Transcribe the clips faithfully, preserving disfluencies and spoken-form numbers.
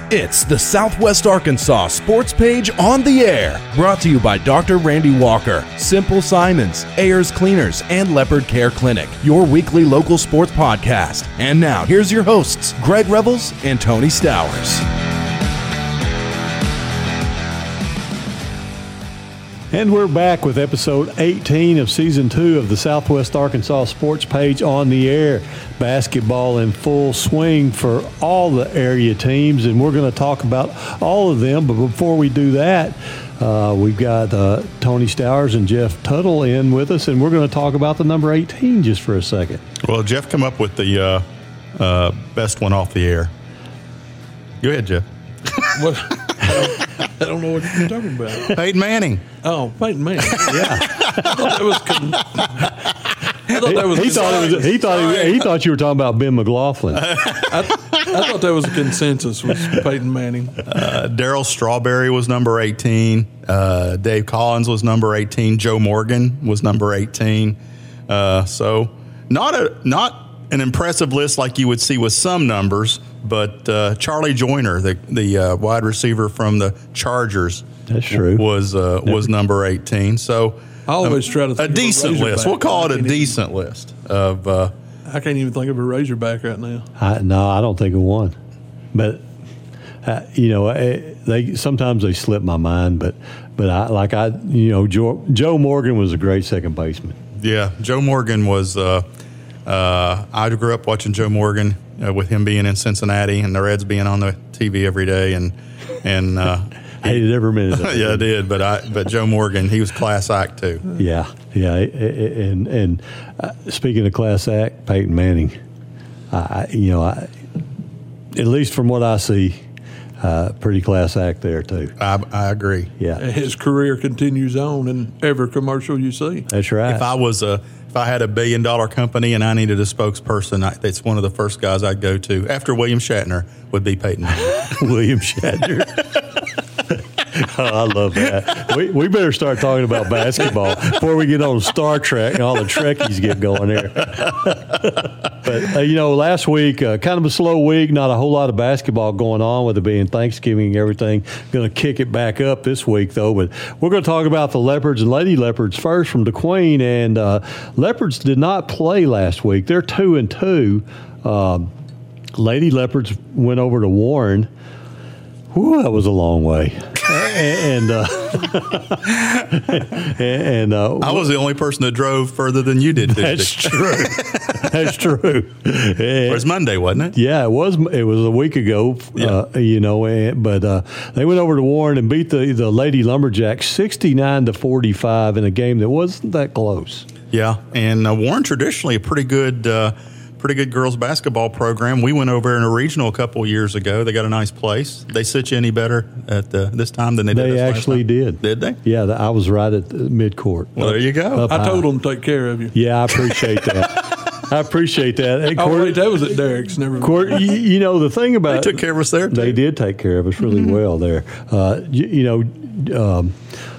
It's the Southwest Arkansas Sports Page on the Air, brought to you by Doctor Randy Walker, Simple Simons, Ayers Cleaners, and Leopard Care Clinic, your weekly local sports podcast. And now, here's your hosts, Greg Revels and Tony Stowers. And we're back with episode eighteen of season two of the Southwest Arkansas Sports Page on the Air. Basketball in full swing for all the area teams, and we're going to talk about all of them. But before we do that, uh, we've got uh, Tony Stowers and Jeff Tuttle in with us, and we're going to talk about the number eighteen just for a second. Well, Jeff come up with the uh, uh, best one off the air. Go ahead, Jeff. What? I don't know what you're talking about. Peyton Manning. Oh, Peyton Manning. Yeah, I thought that was. Con- I thought that was. he thought it was. He thought he, he thought you were talking about Ben McLaughlin. I, I thought that was a consensus was Peyton Manning. Uh, Darryl Strawberry was number eighteen. Uh, Dave Collins was number eighteen. Joe Morgan was number eighteen. Uh, so not a not an impressive list like you would see with some numbers, but uh, Charlie Joyner, the the uh, wide receiver from the Chargers, that's true, was uh, was number eighteen. So I always um, try to think a decent of a list. We'll call it a even, decent list of. Uh, I can't even think of a Razorback right now. I, no, I don't think of one. But uh, you know, they sometimes they slip my mind. But but I like I you know Joe, Joe Morgan was a great second baseman. Yeah, Joe Morgan was. Uh, uh, I grew up watching Joe Morgan uh, with him being in Cincinnati and the Reds being on the T V every day, and and uh, hated every minute of it. Yeah, I did. But I but Joe Morgan, he was class act too. Yeah, yeah, and and uh, speaking of class act, Peyton Manning, I you know I, at least from what I see, uh, pretty class act there too. I, I agree. Yeah, his career continues on in every commercial you see. That's right. If I was a if I had a billion dollar company and I needed a spokesperson, I, it's one of the first guys I'd go to after William Shatner would be Peyton Manning. William Shatner. Oh, I love that. We we better start talking about basketball before we get on Star Trek and all the Trekkies get going here. But, uh, you know, last week, uh, kind of a slow week, not a whole lot of basketball going on with it being Thanksgiving and everything. Going to kick it back up this week, though. But we're going to talk about the Leopards and Lady Leopards first from DeQueen. And uh, Leopards did not play last week. They're two and two. Um, Lady Leopards went over to Warren. Whew, that was a long way. and uh, and uh, I was the only person that drove further than you did. That's true. That's true. It was Monday, wasn't it? Yeah, it was. It was a week ago. Yeah. Uh, you know, and, but uh, they went over to Warren and beat the the Lady Lumberjacks sixty-nine to forty-five in a game that wasn't that close. Yeah, and uh, Warren traditionally a pretty good. Uh, Pretty good girls basketball program. We went over in a regional a couple of years ago. They got a nice place. They sit you any better at uh, this time than they did. They this actually last time? did. Did they? Yeah, I was right at the mid-court. Well, there you go. I told them to take care of you. Yeah, I appreciate that. I appreciate that. Hey, oh, wait, that was at Derek's. Never Court, you, you know, the thing about they took care of us there. Too. They did take care of us really mm-hmm. well there. Uh, you, you know. Um,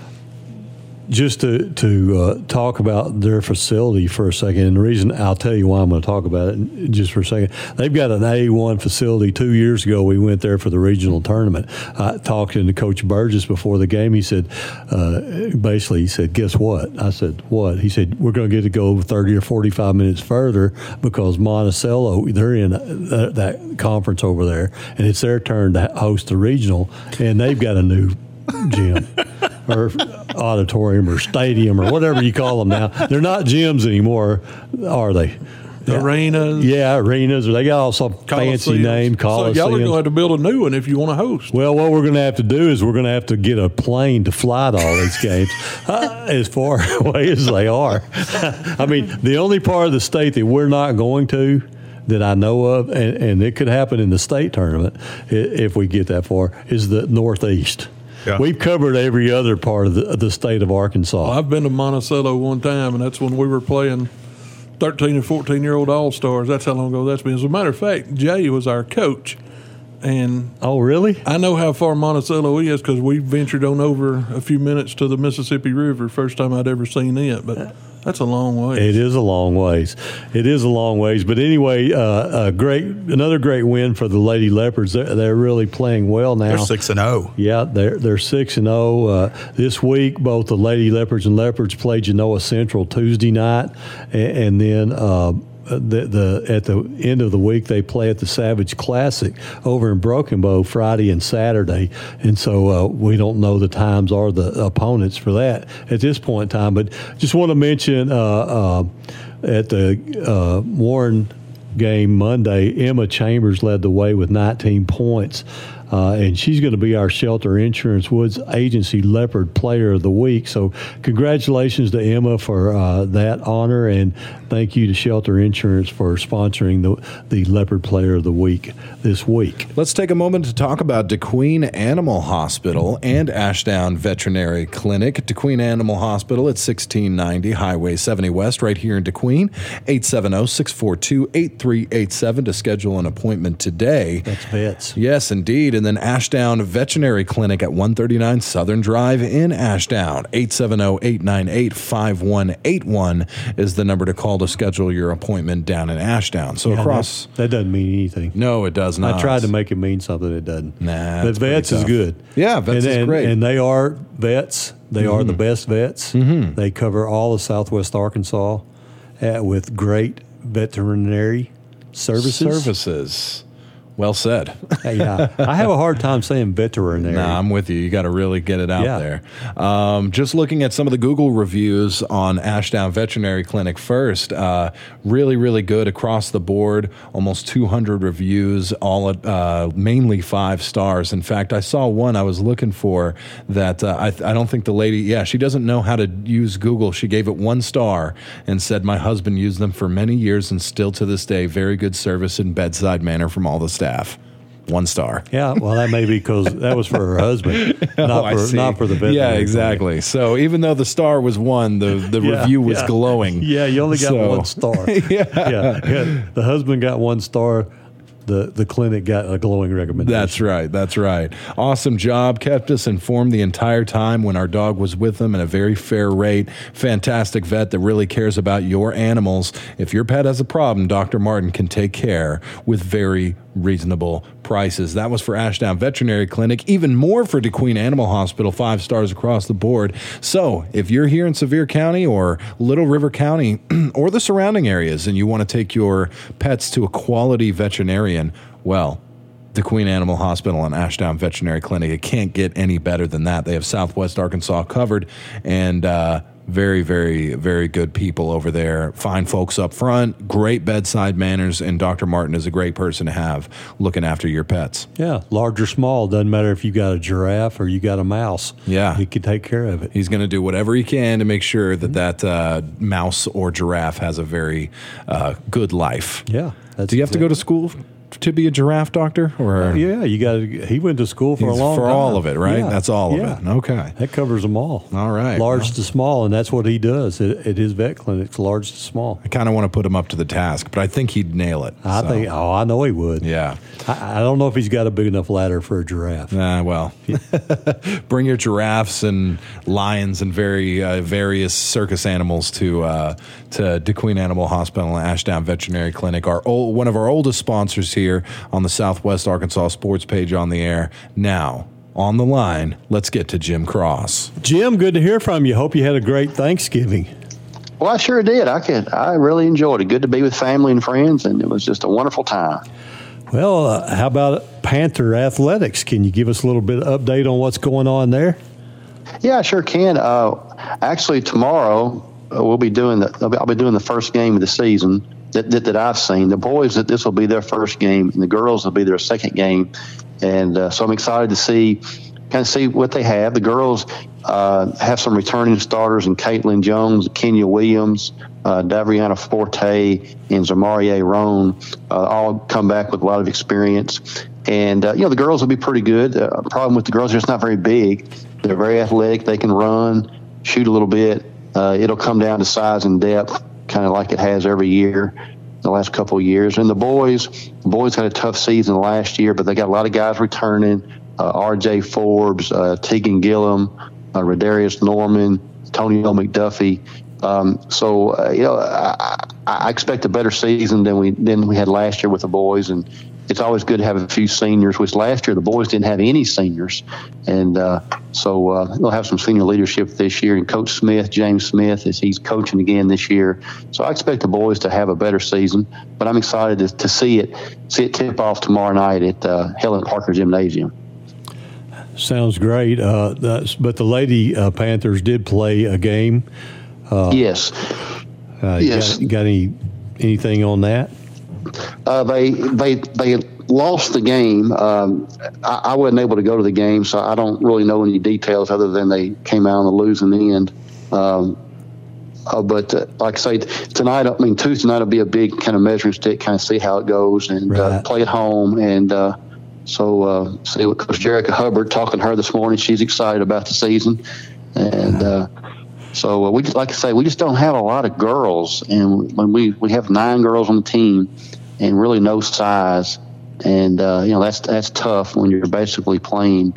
Just to to uh, talk about their facility for a second, and the reason I'll tell you why I'm going to talk about it just for a second. They've got an A one facility. Two years ago, we went there for the regional tournament. I talked to Coach Burgess before the game. He said, uh, basically, he said, guess what? I said, what? He said, we're going to get to go thirty or forty-five minutes further because Monticello, they're in that, that conference over there, and it's their turn to host the regional, and they've got a new gym. Or auditorium or stadium or whatever you call them now. They're not gyms anymore, are they? Yeah. Arenas. Yeah, arenas. They got all some fancy name, Coliseum. So y'all are going to have to build a new one if you want to host. Well, what we're going to have to do is we're going to have to get a plane to fly to all these games uh, as far away as they are. I mean, the only part of the state that we're not going to that I know of, and, and it could happen in the state tournament if we get that far, is the Northeast. Yeah. We've covered every other part of the, of the state of Arkansas. Well, I've been to Monticello one time, and that's when we were playing thirteen and fourteen-year-old All-Stars. That's how long ago that's been. As a matter of fact, Jay was our coach. And oh, really? I know how far Monticello is because we ventured on over a few minutes to the Mississippi River, first time I'd ever seen it. But That's a long way. It is a long ways. It is a long ways. But anyway, uh, a great, another great win for the Lady Leopards. They're, they're really playing well now. They're six and zero. Yeah, they're they're six and zero. Uh, this week, both the Lady Leopards and Leopards played Genoa Central Tuesday night, and, and then. Uh, The, the at the end of the week they play at the Savage Classic over in Broken Bow Friday and Saturday, and so uh, we don't know the times or the opponents for that at this point in time. But just want to mention uh, uh, at the uh, Warren game Monday, Emma Chambers led the way with nineteen points. Uh, and she's going to be our Shelter Insurance Woods Agency Leopard Player of the Week. So congratulations to Emma for uh, that honor, and thank you to Shelter Insurance for sponsoring the, the Leopard Player of the Week this week. Let's take a moment to talk about DeQueen Animal Hospital and Ashdown Veterinary Clinic. DeQueen Animal Hospital at sixteen ninety Highway seventy West right here in DeQueen. eight seven zero, six four two, eight three eight seven to schedule an appointment today. That's vets. Yes, indeed. And then Ashdown Veterinary Clinic at one thirty-nine Southern Drive in Ashdown. eight seven zero, eight nine eight, five one eight one is the number to call to schedule your appointment down in Ashdown. So Yeah, across... That, that doesn't mean anything. No, it does not. I tried to make it mean something. It doesn't. Nah, but it's pretty vets is tough. good. Yeah, vets and, is and, great. And they are vets. They mm-hmm. are the best vets. Mm-hmm. They cover all of Southwest Arkansas uh, with great veterinary services. Services. Well said. Yeah, I have a hard time saying veterinary. Nah, I'm with you. You got to really get it out Yeah. there. Um, just looking at some of the Google reviews on Ashdown Veterinary Clinic first, uh, really, really good across the board. Almost two hundred reviews, all at, uh, mainly five stars. In fact, I saw one I was looking for that uh, I, I don't think the lady, yeah, she doesn't know how to use Google. She gave it one star and said, my husband used them for many years and still to this day, very good service and bedside manner from all the staff. One star. Yeah, well, that may be because that was for her husband, not Oh, I for see. not for the veterinary. Yeah, exactly. So even though the star was one, the, the Yeah, review was yeah. glowing. Yeah, you only got So- one star. yeah. yeah, yeah. The husband got one star. The the clinic got a glowing recommendation. That's right. That's right. Awesome job. Kept us informed the entire time when our dog was with them at a very fair rate. Fantastic vet that really cares about your animals. If your pet has a problem, Doctor Martin can take care with very reasonable prices. That was for Ashdown Veterinary Clinic. Even more for DeQueen Animal Hospital, five stars across the board. So if you're here in Sevier County or Little River County or the surrounding areas and you want to take your pets to a quality veterinarian, well, DeQueen Animal Hospital and Ashdown Veterinary Clinic, it can't get any better than that. They have Southwest Arkansas covered, and uh, very, very, very good people over there. Fine folks up front, great bedside manners, and Doctor Martin is a great person to have looking after your pets. Yeah, large or small, doesn't matter if you got a giraffe or you got a mouse. Yeah. he can take care of it. He's going to do whatever he can to make sure that that uh, mouse or giraffe has a very uh, good life. Yeah. That's Do you have to go to school to be a giraffe doctor? Or Yeah, you got. He went to school for He's a long for time. all of it, right? Yeah, That's all yeah. of it. Okay. That covers them all. All right. Large Well- to small, and that's what he does at, at his vet clinics, large to small. I kind of want to put him up to the task, but I think he'd nail it. I so. think. Oh, I know he would. Yeah. I, I don't know if he's got a big enough ladder for a giraffe. Uh, well, bring your giraffes and lions and very uh, various circus animals to uh, to DeQueen Animal Hospital and Ashdown Veterinary Clinic. Our old, one of our oldest sponsors here on the Southwest Arkansas Sports Page on the air. Now, on the line, let's get to Jim Cross. Jim, good to hear from you. Hope you had a great Thanksgiving. Well, I sure did. I could. I really enjoyed it. Good to be with family and friends, and it was just a wonderful time. Well, uh, how about Panther Athletics? Can you give us a little bit of update on what's going on there? Yeah, I sure can. Uh, actually, tomorrow uh, we'll be doing the. I'll be, I'll be doing the first game of the season that, that that I've seen. The boys, that this will be their first game, and the girls will be their second game. And uh, so I'm excited to see, kind of see what they have. The girls uh, have some returning starters in Caitlin Jones, Kenya Williams, uh, Davriana Forte, and Zamarie Roan. Uh, all come back with a lot of experience. And, uh, you know, the girls will be pretty good. The uh, problem with the girls, they're just not very big. They're very athletic. They can run, shoot a little bit. Uh, it'll come down to size and depth, kind of like it has every year. The last couple of years. And the boys, the boys had a tough season last year, but they got a lot of guys returning. Uh, R J Forbes, uh, Tegan Gillum, uh, Rodarius Norman, Tonio McDuffie. Um, so uh, you know, I, I expect a better season than we than we had last year with the boys, and it's always good to have a few seniors. Which last year the boys didn't have any seniors, and uh, so uh, they'll have some senior leadership this year. And Coach Smith, James Smith, is he's coaching again this year. So I expect the boys to have a better season. But I'm excited to, to see it see it tip off tomorrow night at uh, Helen Parker Gymnasium. Sounds great. Uh, that's, but the Lady uh, Panthers did play a game. Uh, yes. Uh, you yes. Got, got any anything on that? Uh, they they they lost the game. Um, I, I wasn't able to go to the game, so I don't really know any details other than they came out on the losing end. Um, uh, but uh, like I say, tonight, I mean Tuesday night will be a big kind of measuring stick, kind of see how it goes, and right. uh, play at home. And uh, so uh, see what Coach Jerica Hubbard, talking to her this morning, she's excited about the season, and. Uh, So uh, we, like I say, we just don't have a lot of girls, and when we, we have nine girls on the team, and really no size, and uh, you know that's that's tough when you're basically playing,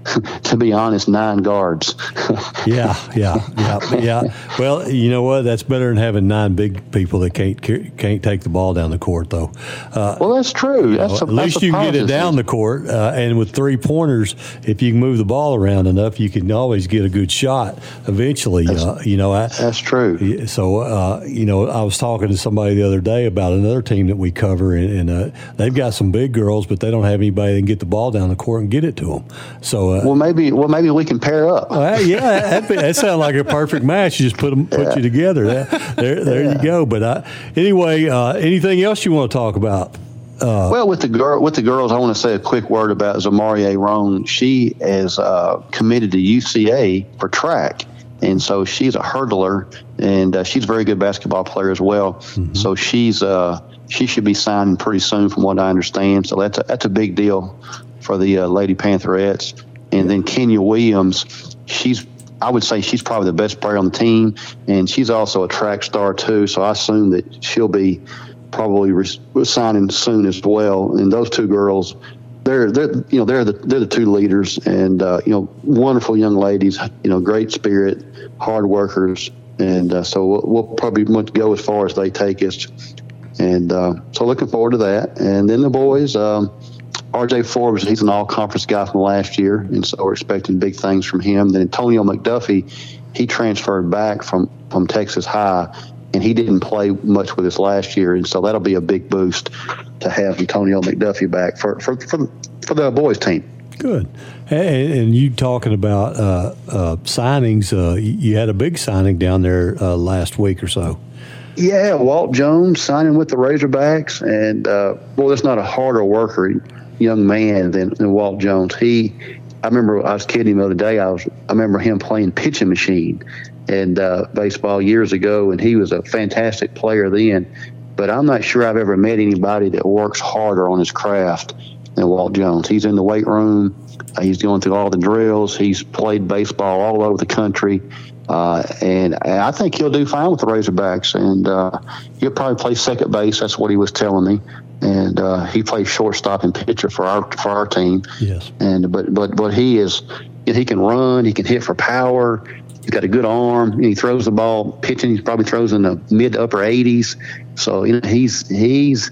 to be honest, nine guards. yeah, yeah, yeah, yeah. Well, you know what? That's better than having nine big people that can't can't take the ball down the court, though. Uh, well, that's true. That's know, a, at least that's you can get it down the court, uh, and with three pointers, if you can move the ball around enough, you can always get a good shot eventually. Uh, you know, I, that's true. So, uh, you know, I was talking to somebody the other day about another team that we cover, and, and uh, they've got some big girls, but they don't have anybody that can get the ball down the court and get it to them. So, uh, well, maybe well maybe we can pair up. Uh, yeah, that, that sounds like a perfect match. You just put them, put yeah. you together. That, there, there yeah. you go. But uh, anyway, uh, anything else you want to talk about? Uh, well, with the girl, with the girls, I want to say a quick word about Zamaria Roan. She is uh, committed to U C A for track, and so she's a hurdler, and uh, she's a very good basketball player as well. Mm-hmm. So she's uh, she should be signing pretty soon, from what I understand. So that's a, that's a big deal for the uh, Lady Pantherettes. And then Kenya Williams, she's I would say she's probably the best player on the team, and she's also a track star too. So I assume that she'll be probably re- signing soon as well. And those two girls, they're they're you know they're the they're the two leaders, and uh, you know wonderful young ladies, you know great spirit, hard workers, and uh, so we'll, we'll probably want to go as far as they take us. And uh, so looking forward to that. And then the boys. Um, R J Forbes, he's an all-conference guy from last year, and so we're expecting big things from him. Then Antonio McDuffie, he transferred back from, from Texas High, and he didn't play much with us last year, and so that'll be a big boost to have Antonio McDuffie back for for for, for the boys' team. Good. And, and you talking about uh, uh, signings, uh, you had a big signing down there uh, last week or so. Yeah, Walt Jones signing with the Razorbacks, and uh, boy, that's not a harder worker young man than, than Walt Jones. He, I remember I was kidding him the other day. I was, I remember him playing pitching machine and uh, baseball years ago, and he was a fantastic player then. But I'm not sure I've ever met anybody that works harder on his craft than Walt Jones. He's in the weight room. Uh, he's going through all the drills. He's played baseball all over the country. Uh, and I think he'll do fine with the Razorbacks, and uh, he'll probably play second base. That's what he was telling me. And uh, he plays shortstop and pitcher for our for our team. Yes. And but but but he is he can run. He can hit for power. He's got a good arm. He throws the ball pitching. He probably throws in the mid to upper eighties. So you know he's he's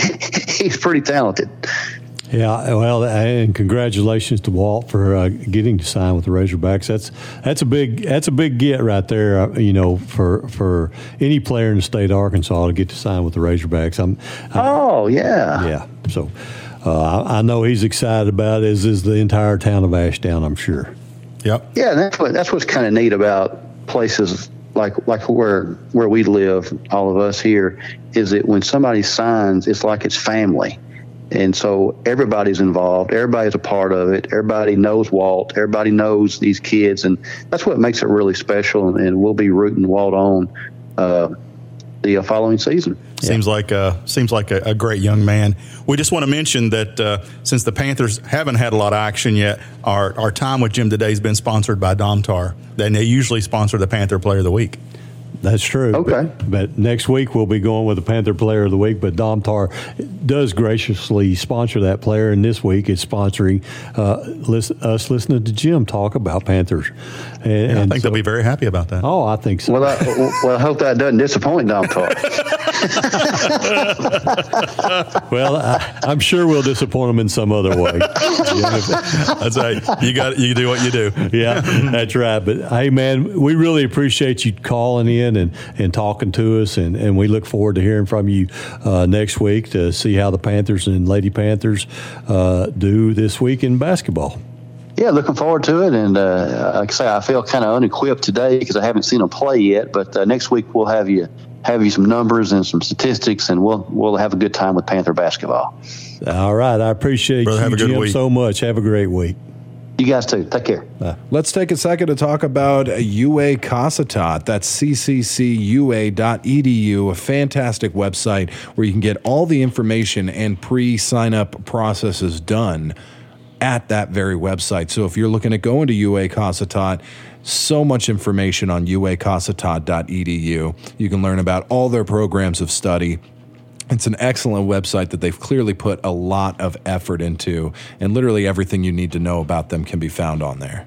he's pretty talented. Yeah, well, and congratulations to Walt for uh, getting to sign with the Razorbacks. That's that's a big that's a big get right there. Uh, you know, for for any player in the state of Arkansas to get to sign with the Razorbacks. I'm, I'm oh yeah, yeah. So uh, I, I know he's excited about it, as is the entire town of Ashdown, I'm sure. Yep. Yeah, and that's what that's what's kind of neat about places like like where where we live. All of us here is that when somebody signs, it's like it's family. And so everybody's involved. Everybody's a part of it. Everybody knows Walt. Everybody knows these kids. And that's what makes it really special. And we'll be rooting Walt on uh, the uh, following season. Seems yeah. like uh, seems like a, a great young man. We just want to mention that uh, since the Panthers haven't had a lot of action yet, our, our time with Jim today has been sponsored by Domtar. And they usually sponsor the Panther Player of the Week. That's true. Okay. But, but next week we'll be going with the Panther Player of the Week. But Domtar does graciously sponsor that player, and this week it's sponsoring uh, listen, us listening to Jim talk about Panthers. And, Yeah, I and think so, they'll be very happy about that. Oh, I think so. Well, I, well, I hope that doesn't disappoint Domtar. Well, I, I'm sure we'll disappoint them in some other way. That's right. You got you do what you do. Yeah, that's right. But hey, man, we really appreciate you calling in and, and talking to us, and, and we look forward to hearing from you uh, next week to see how the Panthers and Lady Panthers uh, do this week in basketball. Yeah, looking forward to it. And uh, like I say, I feel kind of unequipped today because I haven't seen them play yet. But uh, next week we'll have you have you some numbers and some statistics, and we'll we'll have a good time with Panther basketball. All right, I appreciate Brother, you, have a good Jim, week. so much. Have a great week. You guys too. Take care. Let's take a second to talk about U A Cossatot. That's c c c u a dot e d u, a fantastic website where you can get all the information and pre-sign-up processes done at that very website. So if you're looking at going to U A Cossatot, so much information on u a cossatot dot e d u. You can learn about all their programs of study. It's an excellent website that they've clearly put a lot of effort into, and literally everything you need to know about them can be found on there.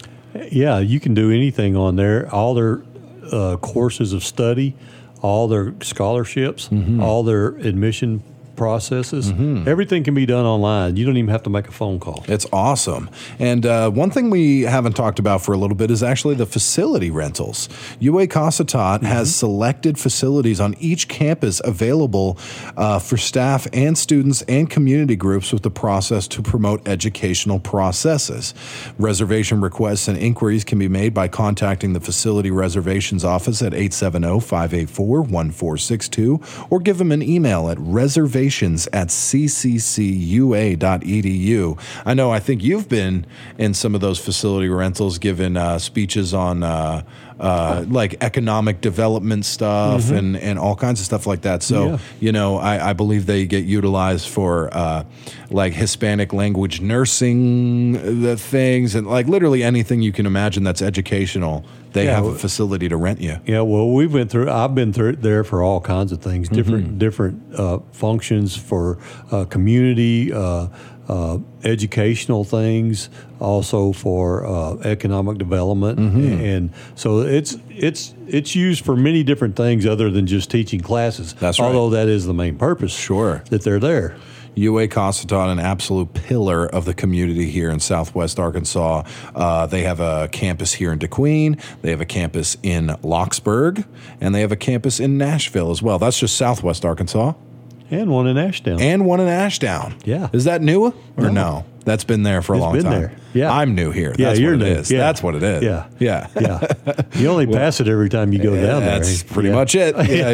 Yeah, you can do anything on there. All their uh, courses of study, all their scholarships, mm-hmm. all their admission processes, mm-hmm. everything can be done online. You don't even have to make a phone call. It's awesome. And uh, one thing we haven't talked about for a little bit is actually the facility rentals. U A Cossatot mm-hmm. has selected facilities on each campus available uh, for staff and students and community groups with the process to promote educational processes. Reservation requests and inquiries can be made by contacting the facility reservations office at eight seven zero, five eight four, one four six two or give them an email at reservations at c c c u a dot e d u. I know, I think you've been in some of those facility rentals, giving uh, speeches on uh, uh, like economic development stuff mm-hmm. and, and all kinds of stuff like that. So, yeah. you know, I, I believe they get utilized for uh, like Hispanic language nursing the things and like literally anything you can imagine that's educational. They yeah, have a facility to rent you. Yeah, well, we've been through. I've been through there for all kinds of things, different mm-hmm. different uh, functions for uh, community, uh, uh, educational things, also for uh, economic development, mm-hmm. and so it's it's it's used for many different things other than just teaching classes. That's right. Although that is the main purpose. Sure, that they're there. U A Cossatot, an absolute pillar of the community here in Southwest Arkansas. Uh, they have a campus here in DeQueen. They have a campus in Locksburg, and they have a campus in Nashville as well. That's just Southwest Arkansas. And one in Ashdown. And one in Ashdown. Yeah. Is that new or no? no? That's been there for a it's long been time. There. Yeah. I'm new here. Yeah, That's you're what it new. is. Yeah. That's what it is. Yeah. Yeah. Yeah. You only well, pass it every time you go down there. That's pretty yeah. much it. Yeah,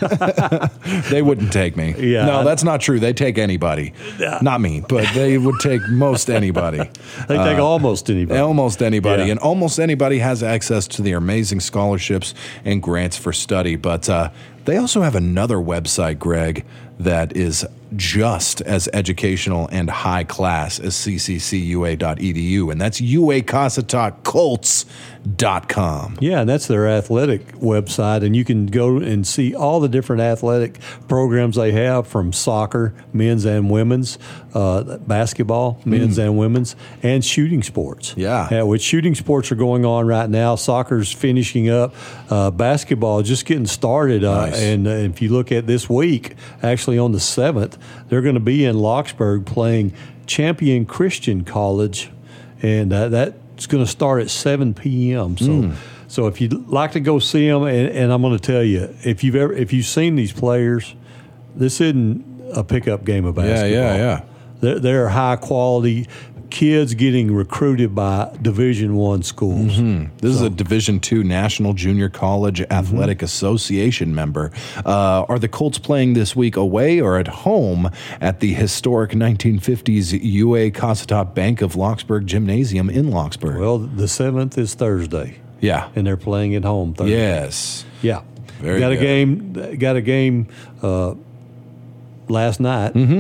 yeah. They wouldn't take me. Yeah. No, that's not true. They take anybody. Yeah. Not me, but they would take most anybody. They take uh, almost anybody. Almost anybody. Yeah. And almost anybody has access to their amazing scholarships and grants for study. But uh, they also have another website, Greg, that is just as educational and high class as c c c u a dot e d u, and that's u a cossatot colts dot com. Yeah, and that's their athletic website, and you can go and see all the different athletic programs they have, from soccer, men's and women's, uh, basketball, men's mm. and women's, and shooting sports. Yeah. yeah. Which shooting sports are going on right now. Soccer's finishing up. Uh, basketball just getting started. Uh, nice. And uh, if you look at this week, actually on the seventh, they're going to be in Locksburg playing Champion Christian College, and uh, that's going to start at seven p.m. So, mm. so if you'd like to go see them, and, and I'm going to tell you, if you've ever if you've seen these players, this isn't a pickup game of basketball. Yeah, yeah, yeah. They're, they're high quality kids getting recruited by Division One schools. Mm-hmm. This so. is a Division Two National Junior College Athletic mm-hmm. Association member. Uh, are the Colts playing this week away or at home at the historic nineteen fifties U A Cossatot Bank of Locksburg Gymnasium in Locksburg? Well, the seventh is Thursday. Yeah, and they're playing at home Thursday. Yes. Yeah. Very got good. a game. Got a game uh, last night. Mm-hmm.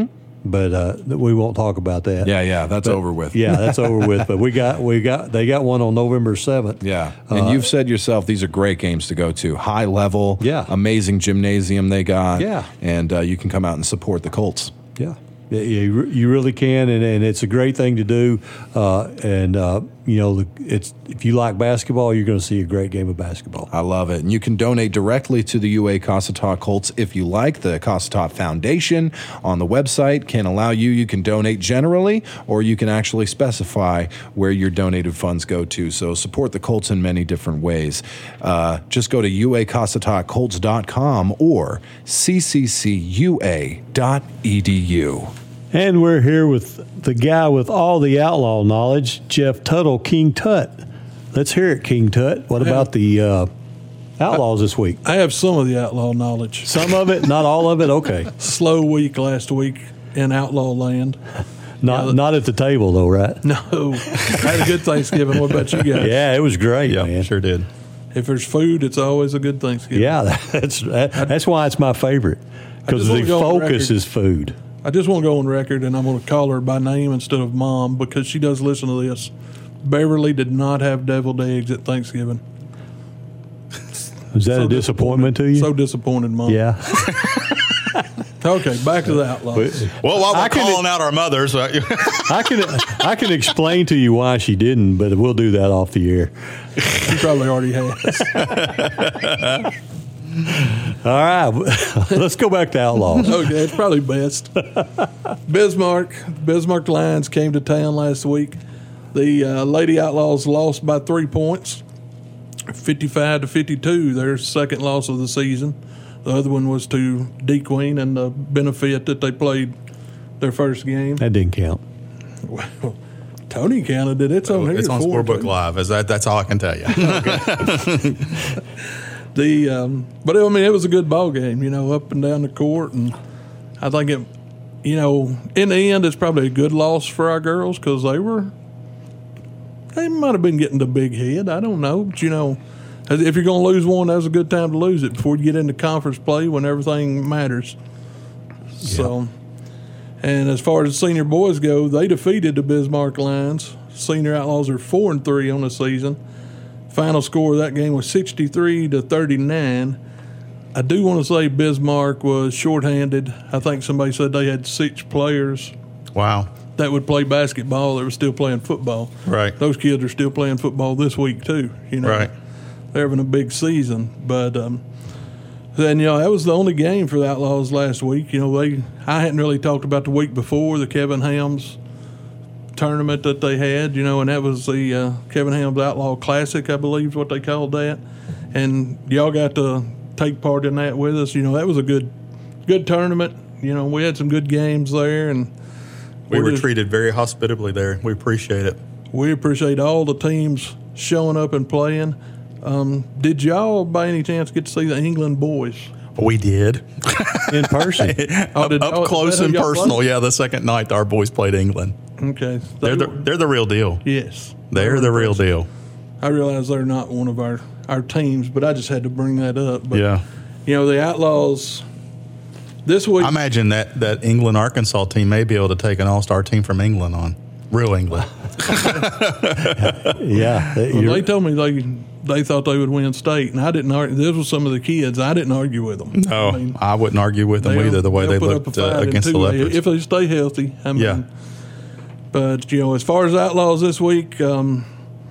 but uh, we won't talk about that. Yeah, yeah, that's But- over with. Yeah, that's over with. But we got we got they got one on November seventh. Yeah, and Uh, you've said yourself these are great games to go to. High level, Yeah. amazing gymnasium they got. Yeah. and uh, you can come out and support the Colts. Yeah, Yeah, you, re- you really can, and, and it's a great thing to do. Uh, and uh, you know, it's if you like basketball, you're going to see a great game of basketball. I love it. And you can donate directly to the U A Cossatot Colts if you like. The Cossatot Foundation on the website can allow you. You can donate generally, or you can actually specify where your donated funds go to. So support the Colts in many different ways. Uh, just go to U A Cossatot Colts dot com or C C C U A dot E D U. And we're here with the guy with all the outlaw knowledge, Jeff Tuttle, King Tut. Let's hear it, King Tut. What about the uh, outlaws this week? I have some of the outlaw knowledge. Some of it, not all of it. Okay, Slow week last week in outlaw land. not Yeah. not at the table though, right? No, I had a good Thanksgiving. What about you guys? Yeah, it was great, Yeah, man. sure did. If there's food, it's always a good Thanksgiving. Yeah, that's that, that's why it's my favorite because just the wanna go on focus record. is food. I just want to go on record, and I'm going to call her by name instead of Mom because she does listen to this. Beverly did not have deviled eggs at Thanksgiving. Is that So a disappointment to you? So disappointed, Mom. yeah. Okay, back to the outlaws. Well, while we're I can- calling out our mothers, uh, I can I can explain to you why she didn't, but we'll do that off the air. She probably already has. All right, let's go back to outlaws. Okay, it's probably best. Bismarck, Bismarck Lions came to town last week. The uh, Lady Outlaws lost by three points, fifty-five to fifty-two. Their second loss of the season. The other one was to D Queen and the benefit that they played their first game. That didn't count. Well, Tony counted it. It's on here. it's on four, Sportbook too. Live. Is that? That's all I can tell you. The um, but I mean it was a good ball game, you know, up and down the court, and I think it, you know, in the end it's probably a good loss for our girls because they were they might have been getting the big head. I don't know, but you know, if you're going to lose one, that's a good time to lose it before you get into conference play when everything matters. So, and as far as the senior boys go, they defeated the Bismarck Lions. Senior Outlaws are four and three on the season. Final score of that game was sixty-three to thirty-nine. I do want to say Bismarck was shorthanded. I think somebody said they had six players Wow. that would play basketball that were still playing football. Right. Those kids are still playing football this week too. You know, Right. they're having a big season. But um, then you know that was the only game for the Outlaws last week. You know, they I hadn't really talked about the week before the Kevin Hams tournament that they had, you know, and that was the uh, Kevin Hams Outlaw Classic, I believe is what they called that. And y'all got to take part in that with us. You know, that was a good good tournament. You know, we had some good games there, and We we're were just- treated very hospitably there. We appreciate it. we appreciate all the teams showing up and playing. Um, did y'all, by any chance, get to see the England boys? We did. In person. Oh, did- Up oh, is close that who and y'all personal. played? Yeah, the second night our boys played England. Okay. They're They the, were- they're the real deal. yes. They're the real deal. I realize they're not one of our, our teams, but I just had to bring that up. But, Yeah. you know, the Outlaws this week. I imagine that, that England Arkansas team may be able to take an all star team from England on. Real England. Yeah. well, you're- they told me they they thought they would win state, and I didn't argue. This was some of the kids. I didn't argue with them. No, I mean, I wouldn't argue with them they'll- either, the way they'll they put up looked a uh, fight in against the two A Leopards. if they stay healthy. I mean, Yeah. But you know, as far as Outlaws this week, um,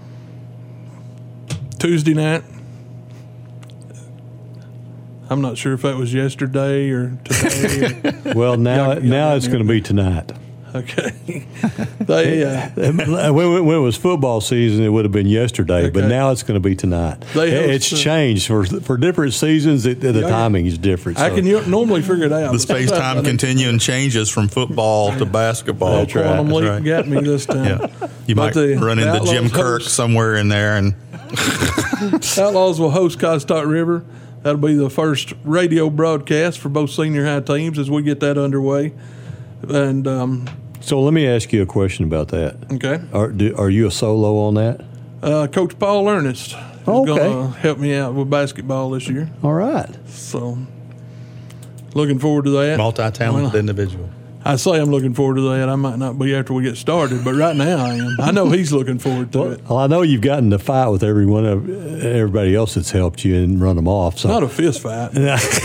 Tuesday night. I'm not sure if that was yesterday or today. Or, well, now Yeah, yeah, now yeah, it's yeah. going to be tonight. okay, they uh, when, when when it was football season, it would have been yesterday, but Okay. now it's going to be tonight. They It's host, uh, changed for for different seasons. It, the Yeah, timing is different. I so- can u- normally figure it out. The space time continuum changes from football to basketball. That's right. Quantum leap right. got me this time. Yeah. You But might the- run the into Jim Outlaws Kirk host- somewhere in there, and Outlaws will host Cossatot River. That'll be the first radio broadcast for both senior high teams as we get that underway. And um, So let me ask you a question about that. okay, Are do, are you a solo on that? uh, Coach Paul Ernest is Okay. going to help me out with basketball this year. All right. So looking forward to that. multi-talented Well, individual. I say I'm looking forward to that. I might not be after we get started, but right now I am. I know he's looking forward to well, it. Well, I know you've gotten to fight with every one of everybody else that's helped you and run them off. So. Not a fist fight.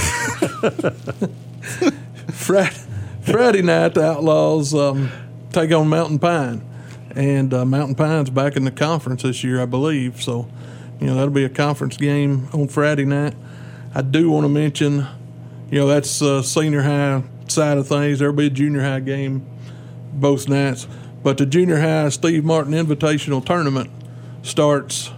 Friday, Friday night, the Outlaws um, take on Mountain Pine, and uh, Mountain Pine's back in the conference this year, I believe. So, you know, that'll be a conference game on Friday night. I do want to mention, you know, that's uh, senior high side of things. There'll be a junior high game both nights. But the junior high Steve Martin Invitational Tournament starts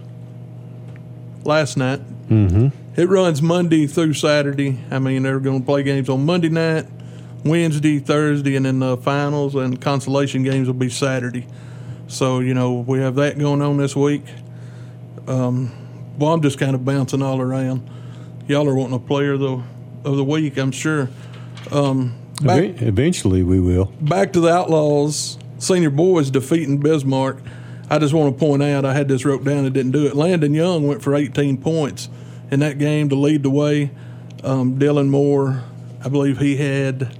last night. Mm-hmm. It runs Monday through Saturday. I mean, they're going to play games on Monday night, Wednesday, Thursday, and then the finals and consolation games will be Saturday. So, you know, we have that going on this week. Um, well, I'm just kind of bouncing all around. Y'all are wanting a player of the, of the week, I'm sure. Um, back, Eventually we will. Back to the Outlaws, senior boys defeating Bismarck. I just want to point out, I had this wrote down and didn't do it. Landon Young went for eighteen points in that game to lead the way. Um, Dylan Moore, I believe he had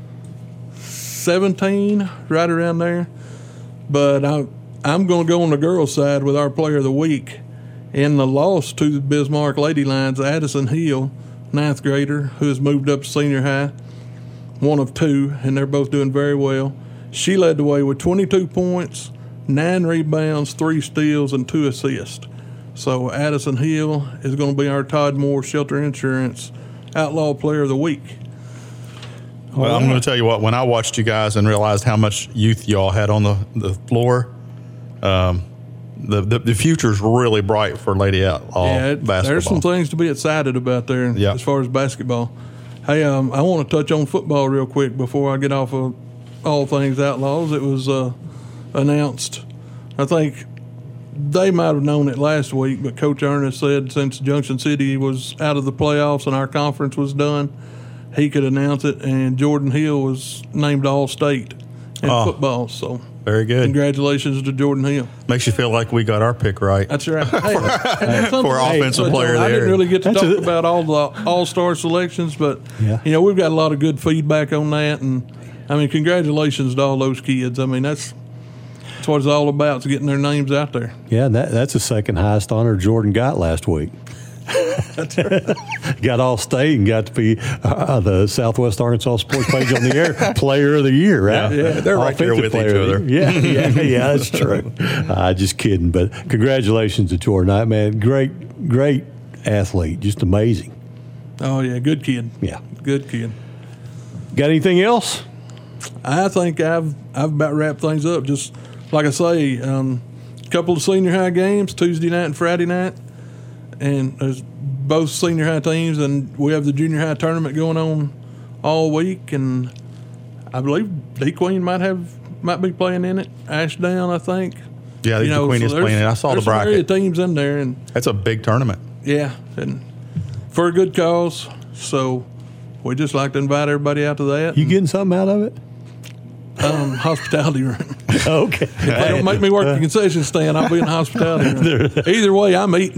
seventeen, right around there. But I, I'm going to go on the girls' side with our player of the week. In the loss to the Bismarck Lady Lions, Addison Hill, ninth grader, who has moved up to senior high, one of two, and they're both doing very well. She led the way with twenty-two points, nine rebounds, three steals, and two assists. So Addison Hill is going to be our Todd Moore Shelter Insurance Outlaw Player of the Week. Well, I'm going to tell you what, when I watched you guys and realized how much youth y'all had on the, the floor, um, the, the the future's really bright for Lady Outlaw yeah, it, basketball. There's some things to be excited about there yep. as far as basketball. Hey, um, I want to touch on football real quick before I get off of all things Outlaws. It was uh, announced, I think they might have known it last week, but Coach Ernest said since Junction City was out of the playoffs and our conference was done, he could announce it, and Jordan Hill was named All-State in oh, football. So very good. Congratulations to Jordan Hill. Makes you feel like we got our pick right. That's right. Hey, for for offensive hey, player I there. didn't really get to That's talk a, about all the all-star selections, but yeah. you know, we've got a lot of good feedback on that, and I mean, congratulations to all those kids. I mean, that's that's what it's all about, is getting their names out there. Yeah, that, that's the second highest honor Jordan got last week. That's right. Got All-State and got to be uh, the Southwest Arkansas Sports Page on the Air Player of the Year, right? Yeah, yeah, they're right there Offensive with each Player of the other. Year. Yeah, yeah, yeah, that's true. Uh, just kidding, but congratulations to Jordan. I, man, great, great athlete, just amazing. Oh yeah, good kid. Yeah. Good kid. Got anything else? I think I've I've about wrapped things up. Just like I say, um, a couple of senior high games, Tuesday night and Friday night, and there's both senior high teams, and we have the junior high tournament going on all week, and I believe D Queen might have might be playing in it. Ashdown, I think. Yeah, the You know, Queen so is there's- playing it. I saw the there's some area bracket. teams in there, and That's a big tournament. yeah, and for a good cause. So we just like to invite everybody out to that. You getting something out of it? um, hospitality room. Okay. If they don't make me work the concession stand, I'll be in the hospitality room. Either way, I'm eating.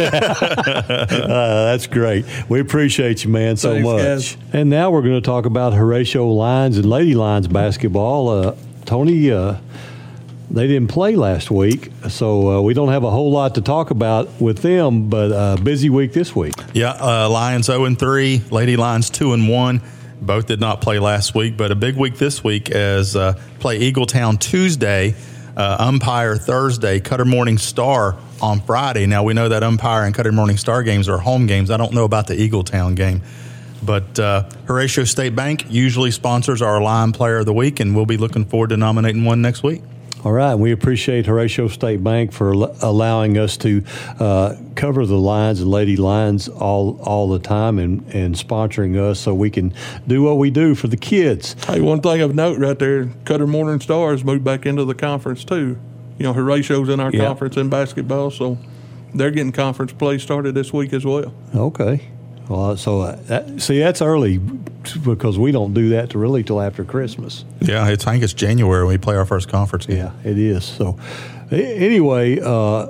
Uh, that's great. We appreciate you, man, so Thanks, much. guys. And now we're going to talk about Horatio Lions and Lady Lions basketball. Uh, Tony, uh, they didn't play last week, so uh, we don't have a whole lot to talk about with them, but uh, busy week this week. Yeah, uh, Lions oh and three, Lady Lions two and one. Both did not play last week, but a big week this week as uh, play Eagletown Tuesday, uh, umpire Thursday, Cutter Morning Star on Friday. Now, we know that umpire and Cutter Morning Star games are home games. I don't know about the Eagletown game. But uh, Horatio State Bank usually sponsors our Lion Player of the Week, and we'll be looking forward to nominating one next week. All right. We appreciate Horatio State Bank for l- allowing us to uh, cover the Lions and Lady Lions all all the time and, and sponsoring us so we can do what we do for the kids. Hey, one thing of note right there, Cutter Morning Stars moved back into the conference too. You know, Horatio's in our Yeah. conference in basketball, so they're getting conference play started this week as well. Okay. Well, so uh, that, see, that's early because we don't do that to really till after Christmas. Yeah, it's, I think it's January when we play our first conference game. Yeah, it is. So, a- anyway, uh,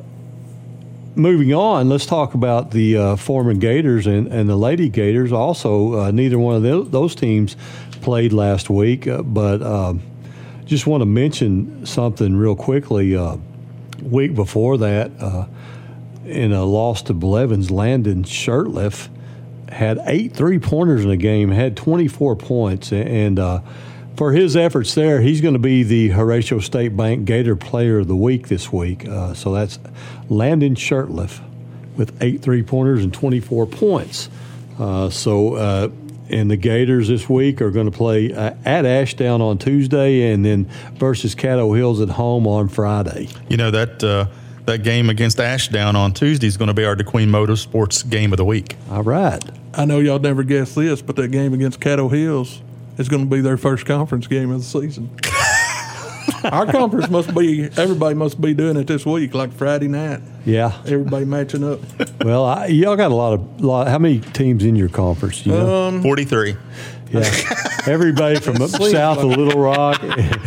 moving on, let's talk about the uh, Foreman Gators and, and the Lady Gators. Also, uh, neither one of those, those teams played last week, uh, but um, just want to mention something real quickly. Uh, week before that, uh, in a loss to Blevins, Landon Shirtliff had eight three-pointers in the game, had twenty-four points, and uh, for his efforts there, he's going to be the Horatio State Bank Gator Player of the Week this week. Uh, so that's Landon Shirtliff with eight three-pointers and twenty-four points. Uh, so, uh, and the Gators this week are going to play uh, at Ashdown on Tuesday, and then versus Caddo Hills at home on Friday. You know, that uh, that game against Ashdown on Tuesday is going to be our DeQueen Motorsports game of the week. All right. I know y'all never guessed this, but that game against Caddo Hills is going to be their first conference game of the season. Our conference must be, everybody must be doing it this week, like Friday night. Yeah. Everybody matching up. Well, I, y'all got a lot of, lot, how many teams in your conference? You know? Um, forty-three. Yeah. Everybody from up south of Little Rock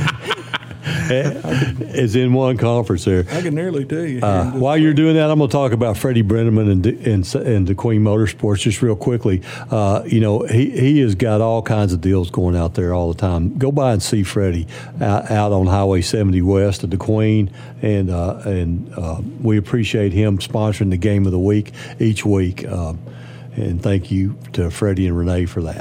is in one conference there. I can nearly tell you. Uh, while you're doing that, I'm going to talk about Freddie Brenneman and, and, and DeQueen Motorsports just real quickly. Uh, you know, he, he has got all kinds of deals going out there all the time. Go by and see Freddie out, out on Highway seventy West of DeQueen, and uh, and uh, we appreciate him sponsoring the game of the week each week. Uh, and thank you to Freddie and Renee for that.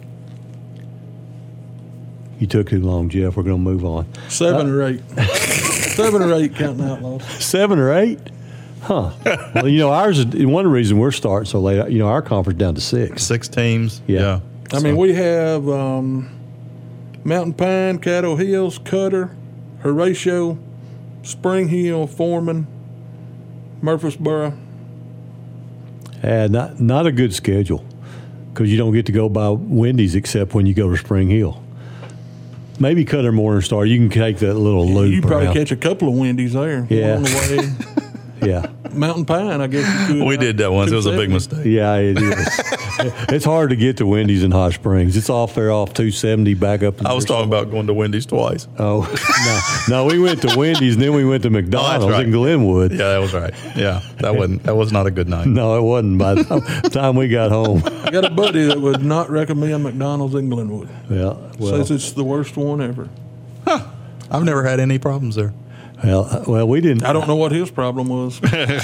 You took too long, Jeff. We're going to move on. Seven uh, or eight. Seven or eight counting outlaws. Seven or eight? Huh. Well, you know, ours is one reason we're starting so late. You know, our conference down to six. Six teams. Yeah. yeah. I so. mean, we have um, Mountain Pine, Caddo Hills, Cutter, Horatio, Spring Hill, Foreman, Murfreesboro. Uh, not, not a good schedule because you don't get to go by Wendy's except when you go to Spring Hill. Maybe Cutter Morningstar. You can take that little loop. You probably around. catch a couple of Wendy's there. Yeah. On the way. Yeah. Mountain Pine, I guess you could. We did that once. It was a big mistake. Yeah, it is. It's hard to get to Wendy's in Hot Springs. It's off there off two seventy back up. I was talking about going to Wendy's twice. Oh, no. No, we went to Wendy's and then we went to McDonald's oh, right. in Glenwood. Yeah, that was right. Yeah, that wasn't that was not a good night. No, it wasn't by the time we got home. I got a buddy that would not recommend McDonald's in Glenwood. Yeah, well, says it's the worst one ever. Huh. I've never had any problems there. Well, uh, well, we didn't. I don't know what his problem was.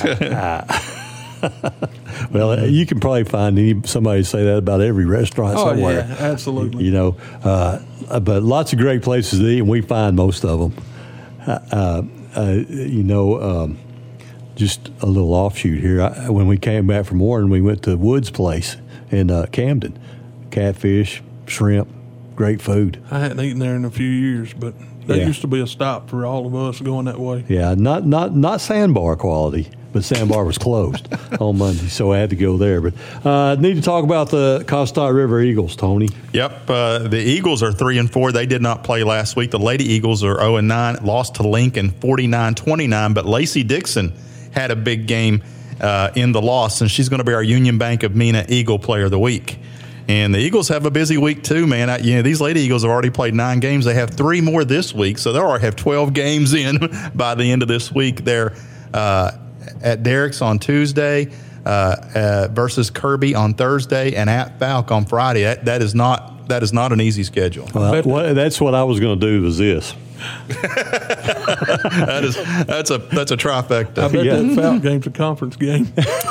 Well, you can probably find any, somebody say that about every restaurant oh, somewhere. Yeah, absolutely. You know, uh, but lots of great places to eat, and we find most of them. Uh, uh, you know, um, just a little offshoot here. I, when we came back from Warren, we went to Wood's Place in uh, Camden. Catfish, shrimp, great food. I hadn't eaten there in a few years, but that yeah. used to be a stop for all of us going that way. Yeah, not not not Sandbar quality, but Sandbar was closed on Monday, so I had to go there. But I uh, need to talk about the Costa River Eagles, Tony. Yep, uh, the Eagles are three and four. They did not play last week. The Lady Eagles are zero and nine, lost to Lincoln forty-nine twenty-nine. But Lacey Dixon had a big game uh, in the loss, and she's going to be our Union Bank of Mena Eagle Player of the Week. And the Eagles have a busy week too, man. I, you know, these Lady Eagles have already played nine games. They have three more this week, so they'll already have twelve games in by the end of this week. They're uh, at Derrick's on Tuesday, uh, uh, versus Kirby on Thursday, and at Falk on Friday. That, that is not that is not an easy schedule. Well, what, that's what I was going to do. Was this? that is that's a that's a trifecta. I bet Yeah. that Falk game's a conference game.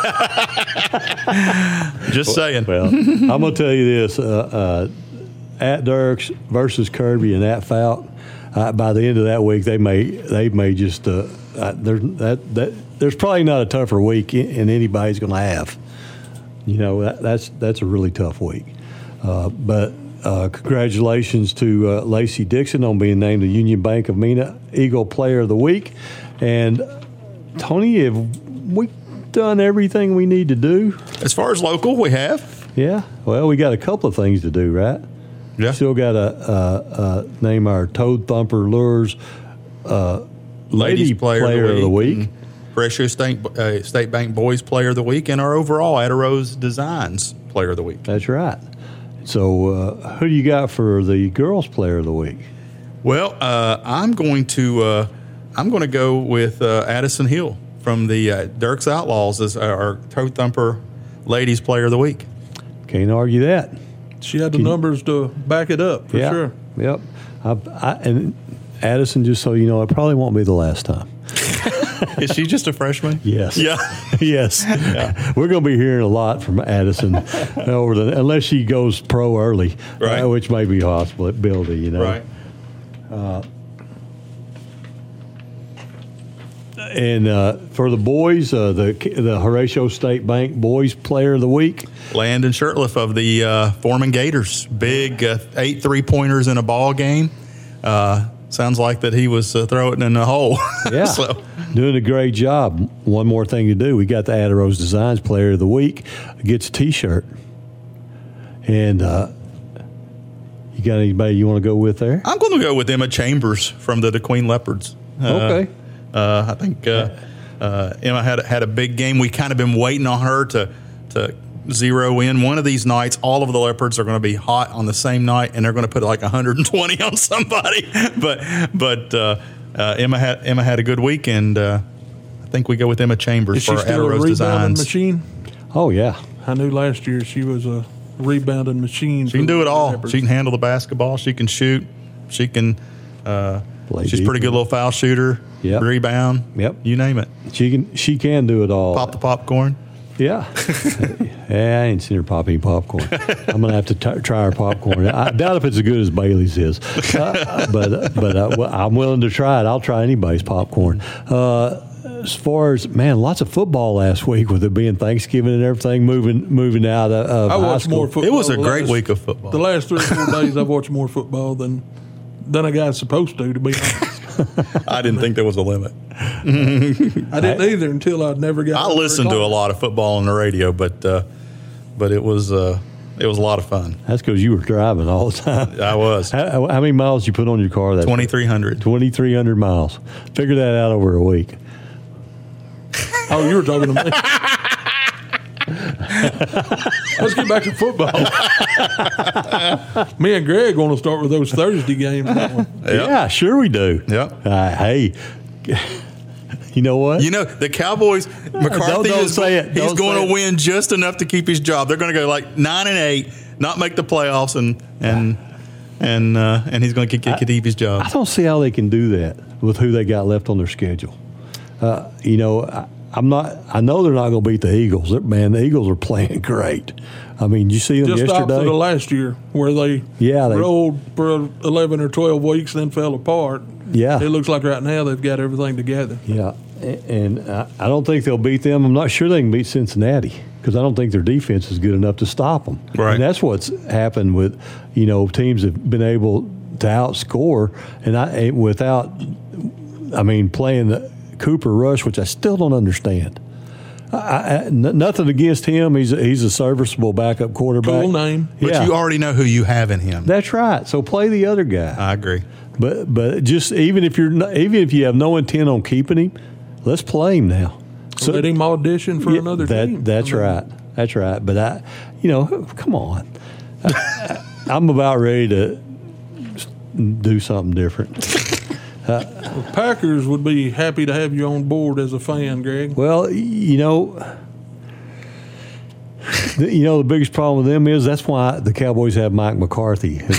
Just saying. Well, I'm going to tell you this: uh, uh, at Derrick's versus Kirby and at Falk. Uh, by the end of that week, they may they may just uh, uh, there that that there's probably not a tougher week in, in anybody's going to have. You know, that, that's that's a really tough week. Uh, but uh, congratulations to uh, Lacey Dixon on being named the Union Bank of Mena Eagle Player of the Week. And Tony, have we done everything we need to do? As far as local, we have. Yeah. Well, we got a couple of things to do, right? Yeah. Still got to uh, uh, name our Toad Thumper Lures uh, Ladies Lady Player, Player of the Week. Week. Horatio State, uh, State Bank Boys Player of the Week, and our overall Atarose Designs Player of the Week. That's right. So, uh, who do you got for the Girls Player of the Week? Well, uh, I'm going to uh, I'm going to go with uh, Addison Hill from the uh, Derrick's Outlaws as our Toad Thumper Ladies Player of the Week. Can't argue that. She had the Can- numbers to back it up for yeah. sure. Yep. I, I, and Addison, just so you know, it probably won't be the last time. Is she just a freshman? Yes. Yeah. Yes. We're going to be hearing a lot from Addison over the, unless she goes pro early, Right. uh, which may be a possibility, you know. Right. And uh, for the boys, uh, the the Horatio State Bank Boys Player of the Week. Landon Shirtliff of the uh, Foreman Gators. Big uh, eight three-pointers in a ball game. Uh, sounds like that he was uh, throwing it in the hole. Yeah. so, Doing a great job. One more thing to do. We got the Adarose Designs Player of the Week. Gets a T-shirt. And uh, you got anybody you want to go with there? I'm going to go with Emma Chambers from the DeQueen Leopards. Uh, Okay. Uh, I think uh, uh, Emma had had a big game. We kind of been waiting on her to to zero in. One of these nights, all of the Leopards are going to be hot on the same night, and they're going to put like one hundred twenty on somebody. but but uh, uh, Emma had Emma had a good week, and uh, I think we go with Emma Chambers Is for she our still a Adarose rebounding Designs. machine? Oh, yeah. I knew last year she was a rebounding machine. She can do it all. She can handle the basketball. She can shoot. She can. Uh, Play she's a pretty defense. good little foul shooter. Yep. Rebound. Yep. You name it. She can she can do it all. Pop the popcorn. Yeah. Yeah, I ain't seen her pop any popcorn. I'm going to have to t- try her popcorn. I doubt if it's as good as Bailey's is. Uh, but uh, but uh, well, I'm willing to try it. I'll try anybody's popcorn. Uh, as far as, man, lots of football last week with it being Thanksgiving and everything moving moving out of, of I high watched school. more football. It was a the great last- week of football. The last three or four days, I've watched more football than than a guy's supposed to. To be honest, I didn't think there was a limit. I didn't either until I'd never got. I listened to a lot of football on the radio, but uh, but it was uh, it was a lot of fun. That's because you were driving all the time. I was How, how many miles you put on your car? That twenty-three hundred. twenty-three hundred miles. Figure that out over a week. Oh, you were talking to me. Let's get back to football. Me and Greg want to start with those Thursday games. Yep. Yeah, sure we do. Yep. Uh, hey, you know what? You know the Cowboys. McCarthy don't is say it. he's Don't going say to it. win just enough to keep his job. They're going to go like nine and eight, not make the playoffs, and and and uh, and he's going to keep, keep his I job. don't see how they can do that with who they got left on their schedule. Uh, you know, I, I'm not. I know they're not going to beat the Eagles. They're- Man, the Eagles are playing great. I mean, you see them Just opposite yesterday. of last year, where they, Yeah, they- rolled for eleven or twelve weeks, then fell apart. Yeah. It looks like right now they've got everything together. Yeah, a- and I, I don't think they'll beat them. I'm not sure they can beat Cincinnati because I don't think their defense is good enough to stop them. Right. And that's what's happened with, you know, teams have been able to outscore, and I and without, I mean, playing the Cooper Rush, which I still don't understand. I, I, n- nothing against him. He's a, he's a serviceable backup quarterback. Cool name. But yeah, you already know who you have in him. that's right. So play the other guy. I agree. But but just even if you're not, even if you have no intent on keeping him, let's play him now. So Let him audition for yeah, another that, team. That's I mean, right. That's right. But I, you know, come on. I, I'm about ready to do something different. The Packers would be happy to have you on board as a fan, Greg. Well, you know, the, you know the biggest problem with them is that's why the Cowboys have Mike McCarthy as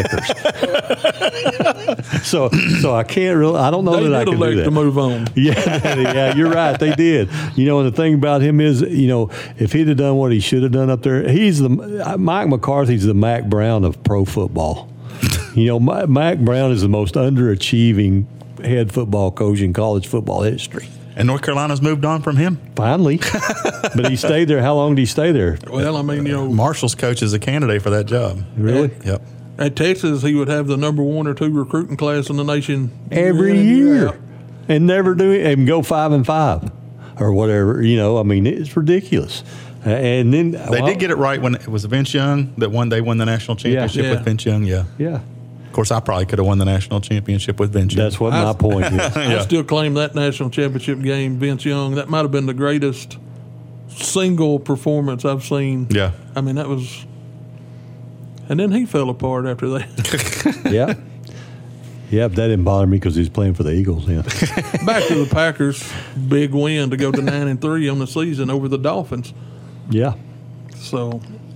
the Packers. so so I can't really. I don't know They that I did can do elect that. to move on. Yeah, yeah, you're right. They did. You know, and the thing about him is, you know, if he'd have done what he should have done up there, he's the Mike McCarthy's the Mac Brown of pro football. You know, Ma- Mac Brown is the most underachieving head football coach in college football history. And North Carolina's moved on from him. Finally, but he stayed there. How long did he stay there? Well, I mean, you know, Marshall's coach is a candidate for that job. Really? Yep. at Texas, he would have the number one or two recruiting class in the nation Every in and year, out. and never do it and go five and five or whatever. You know, I mean, it's ridiculous. Uh, and then They did get it right when it was Vince Young that one they won the national championship Yeah. with Vince Young. Yeah. Yeah, Of course, I probably could have won the national championship with Vince Young. that's what I- my point is. I still claim that national championship game, Vince Young, that might have been the greatest single performance I've seen. Yeah. I mean, that was. And then he fell apart after that. Yeah. Yeah, but that didn't bother me because he was playing for the Eagles. Yeah. Back to the Packers, big win to go to nine and three on the season over the Dolphins. Yeah. So,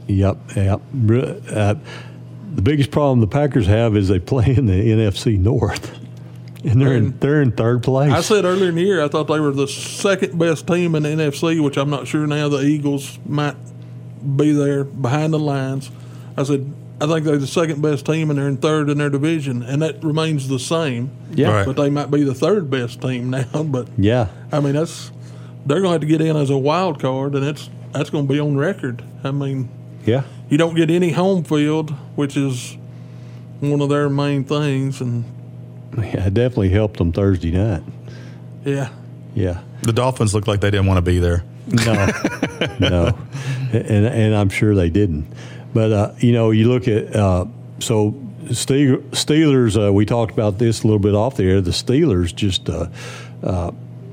Yep, yep. Uh, the biggest problem the Packers have is they play in the N F C North, and they're in, they're in third place. I said earlier in the year I thought they were the second best team in the N F C, which I'm not sure now. The Eagles might be there behind the lines. I said I think they're the second best team, and they're in third in their division, and that remains the same. Yeah, Right. But they might be the third best team now. But yeah, I mean, that's they're going to have to get in as a wild card, and it's that's going to be on record. I mean, yeah. you don't get any home field, which is one of their main things, and Yeah, it definitely helped them Thursday night. yeah, Yeah. The Dolphins looked like they didn't want to be there. No, no, and and I'm sure they didn't. But uh, you know, you look at uh, so Ste- Steelers. Uh, we talked about this a little bit off the air. The Steelers just uh, uh,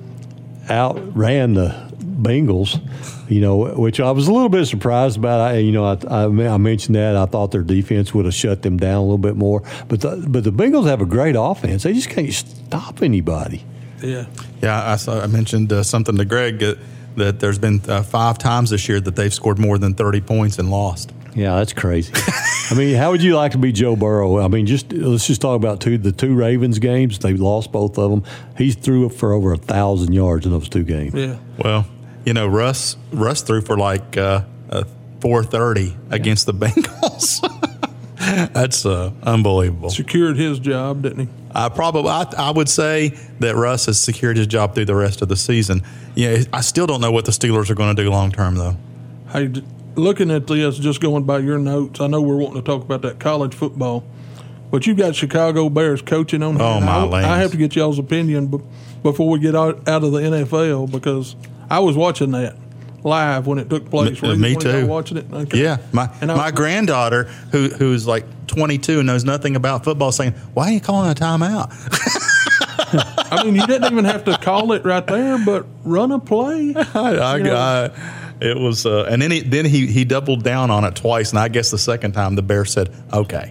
outran the Bengals. You know, which I was a little bit surprised about. I, you know, I, I, I mentioned that I thought their defense would have shut them down a little bit more. But the, but the Bengals have a great offense. They just can't stop anybody. yeah. Yeah, I saw. I mentioned uh, something to Greg uh, that there's been uh, five times this year that they've scored more than thirty points and lost. Yeah, that's crazy. I mean, how would you like to be Joe Burrow? I mean, just let's just talk about two the two Ravens games. They lost both of them. He threw for over a thousand yards in those two games. Yeah. Well, you know, Russ Russ threw for like uh, uh, four thirty against the Bengals. That's uh, unbelievable. Secured his job, didn't he? I probably I, I would say that Russ has secured his job through the rest of the season. Yeah, I still don't know what the Steelers are going to do long term, though. Hey, d- looking at this, just going by your notes, I know we're wanting to talk about that college football, but you've got Chicago Bears coaching on here. Oh, And my I, lands. I have to get y'all's opinion b- before we get out, out of the N F L, because I was watching that live when it took place. Me- Were me you one of y'all too. watching it? Okay. Yeah, my And I- my granddaughter, who who's like twenty-two and knows nothing about football, saying, "Why are you calling a timeout?" I mean, you didn't even have to call it right there, but run a play. I, I, You know. I, it was, uh, and then he then he he doubled down on it twice, and I guess the second time the Bears said, "Okay,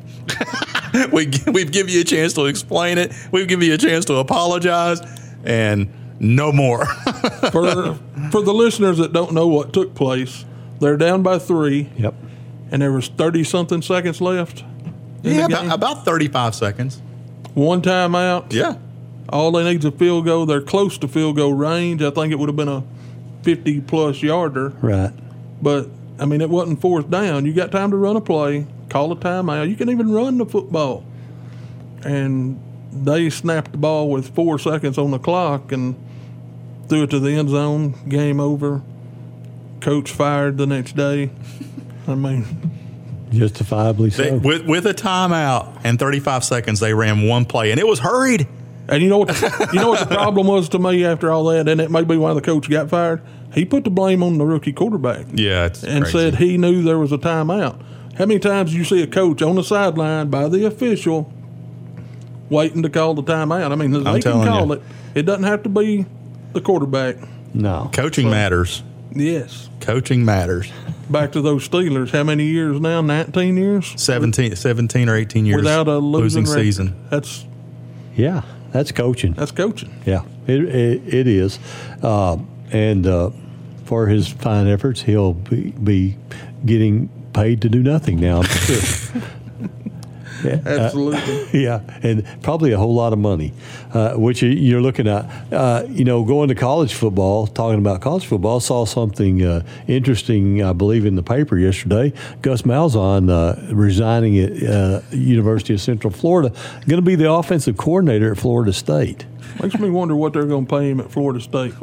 we we've given you a chance to explain it. We've given you a chance to apologize, and no more." For for the listeners that don't know what took place, they're down by three, Yep. and there was thirty something seconds left. in yeah, the game. about, about thirty-five seconds. One timeout. Yeah, All they need is a field goal. They're close to field goal range. I think it would have been a fifty plus yarder, Right. but I mean, it wasn't fourth down. You got time to run a play, call a timeout. You can even run the football. And they snapped the ball with four seconds on the clock and threw it to the end zone. Game over. Coach fired the next day. I mean, Justifiably they, so. with with a timeout and thirty-five seconds, they ran one play, and it was hurried. and you know what? You know what the problem was to me after all that, and it may be why the coach got fired. He put the blame on the rookie quarterback. Yeah, it's and crazy. said he knew there was a timeout. How many times do you see a coach on the sideline by the official waiting to call the timeout? I mean, they can telling call you. it. It doesn't have to be the quarterback. No. coaching matters. Yes. Coaching matters. Back to those Steelers. How many years now? nineteen years? seventeen, seventeen or eighteen years Without a losing, record. season. That's Yeah, that's coaching. that's coaching. Yeah, it it, it is, uh, and uh, for his fine efforts, he'll be, be getting paid to do nothing now. I'm sure. Yeah, uh, Absolutely. yeah, and probably a whole lot of money, uh, which you- you're looking at. Uh, you know, going to college football, talking about college football, saw something uh, interesting, I believe, in the paper yesterday. Gus Malzahn uh, resigning at uh, University of Central Florida, going to be the offensive coordinator at Florida State. Makes me wonder what they're going to pay him at Florida State.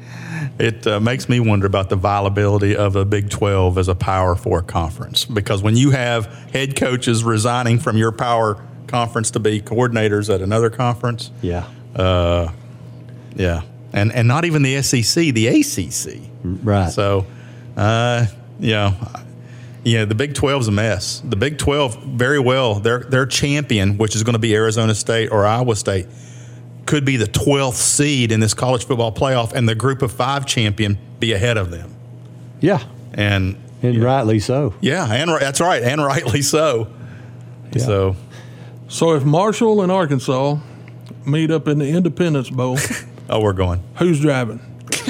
It uh, makes me wonder about the viability of a Big twelve as a Power Four conference, because when you have head coaches resigning from your Power Conference to be coordinators at another conference, Yeah, uh, yeah, and and not even the S E C, the A C C. right. So, uh, yeah, yeah, the Big twelve is a mess. The Big twelve, very well, their their champion, which is going to be Arizona State or Iowa State, could be the twelfth seed in this college football playoff, and the group of five champion be ahead of them. yeah, And and rightly so. yeah, and ri- that's right, and rightly so. Yeah. So, So if Marshall and Arkansas meet up in the Independence Bowl, oh, we're going. who's driving?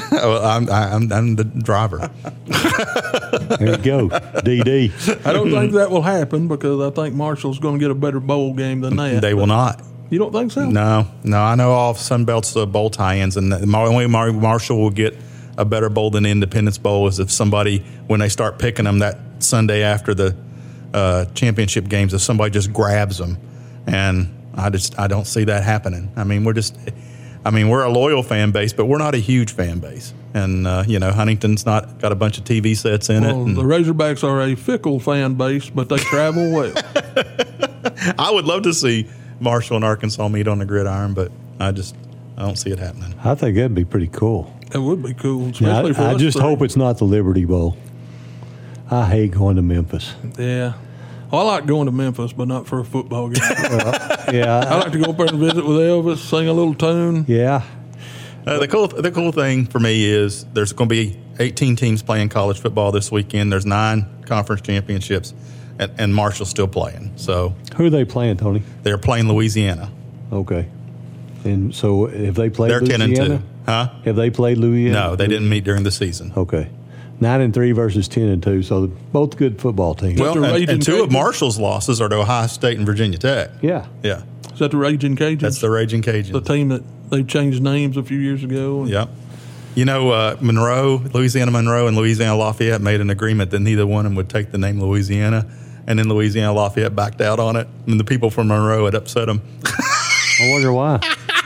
well, I'm, I'm I'm the driver. There you go, D D. I don't think that will happen because I think Marshall's going to get a better bowl game than that. They will not. You don't think so? No, no. I know all Sunbelt's uh, bowl tie-ins, and the only Mar- Marshall will get a better bowl than Independence Bowl is if somebody, when they start picking them that Sunday after the uh, championship games, if somebody just grabs them, and I just I don't see that happening. I mean, we're just, I mean, we're a loyal fan base, but we're not a huge fan base, and uh, you know, Huntington's not got a bunch of T V sets in well, it. And the Razorbacks are a fickle fan base, but they travel well. I would love to see Marshall and Arkansas meet on the gridiron, but I just I don't see it happening. I think that'd be pretty cool. That would be cool, Now, especially for I, I us just three. hope it's not the Liberty Bowl. I hate going to Memphis. Yeah. Well, I like going to Memphis, but not for a football game. I Yeah, like to go up there and visit with Elvis, sing a little tune. yeah. Uh, the cool the cool thing for me is there's going to be eighteen teams playing college football this weekend. There's nine conference championships, and, and Marshall's still playing. So Who are they playing, Tony? they're playing Louisiana. Okay. And so, have they played They're Louisiana? ten and two. Huh? Have they played Louisiana? No, they didn't meet during the season. Okay. Nine and three versus ten and two. So both good football teams. Well, the and, Raging and two of Cajuns? Marshall's losses are to Ohio State and Virginia Tech. yeah. Yeah, Is that the Raging Cajuns? that's the Raging the Cajuns. team that they changed names a few years ago. Yep. You know, uh, Monroe, Louisiana Monroe, and Louisiana Lafayette made an agreement that neither one of them would take the name Louisiana, and then Louisiana Lafayette backed out on it, and the people from Monroe had upset them. I wonder why.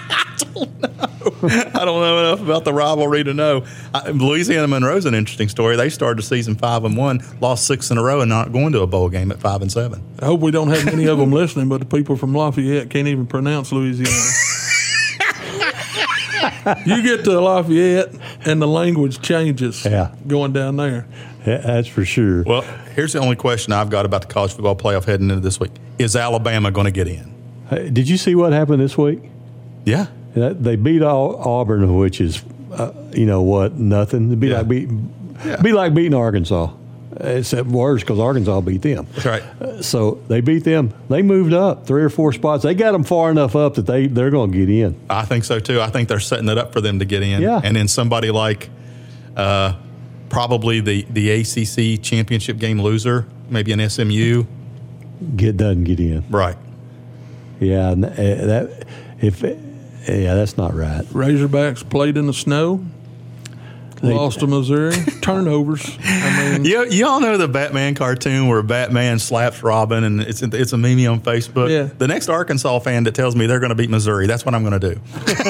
I don't know enough about the rivalry to know. I, Louisiana Monroe's an interesting story. They started the season five and one, lost six in a row, and not going to a bowl game at five and seven. I hope we don't have many of them listening, but the people from Lafayette can't even pronounce Louisiana. You get to Lafayette, and the language changes Yeah. going down there. Yeah, that's for sure. Well, here's the only question I've got about the college football playoff heading into this week: is Alabama going to get in? Hey, did you see what happened this week? Yeah. That- They beat Au- Auburn, which is, uh, you know what, nothing. It'd be Yeah. like beat, Yeah. be like beating Arkansas, except worse because Arkansas beat them. That's right. So they beat them. They moved up three or four spots. They got them far enough up that they they're going to get in. I think so too. I think they're setting it up for them to get in. Yeah. And then somebody like uh, probably the, the A C C championship game loser, maybe an S M U. Get doesn't get in. Right. Yeah, and, uh, that if yeah, that's not right. Razorbacks played in the snow, lost to Missouri. Turnovers. I mean, You, you all know the Batman cartoon where Batman slaps Robin, and it's it's a meme on Facebook. Yeah. The next Arkansas fan that tells me they're going to beat Missouri, that's what I'm going to do.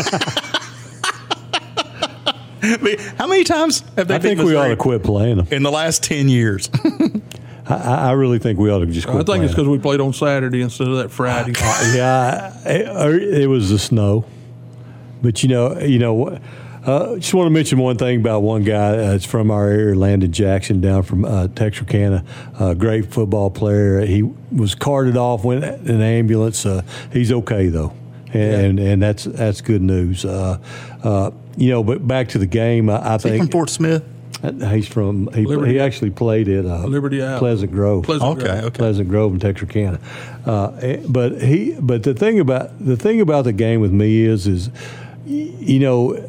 I mean, how many times have they I beat think we ought Missouri to quit playing them. in the last ten years? I, I really think we ought to just quit I think playing it's because them. we played on Saturday instead of that Friday. Yeah, it, it was the snow. But you know, you know, uh, just want to mention one thing about one guy that's from our area, Landon Jackson, down from uh, Texarkana. Uh, great football player. He was carted off, went in an ambulance. Uh, he's okay though, and and that's that's good news. Uh, uh, you know, but back to the game, I, I Is he think from Fort Smith? he's from. He, Liberty. he actually played at uh, Liberty Island. Pleasant Grove. Pleasant Okay, Grove. okay. Pleasant Grove and Texarkana. Uh, eh, but he, but the thing about the thing about the game with me is, is y- you know,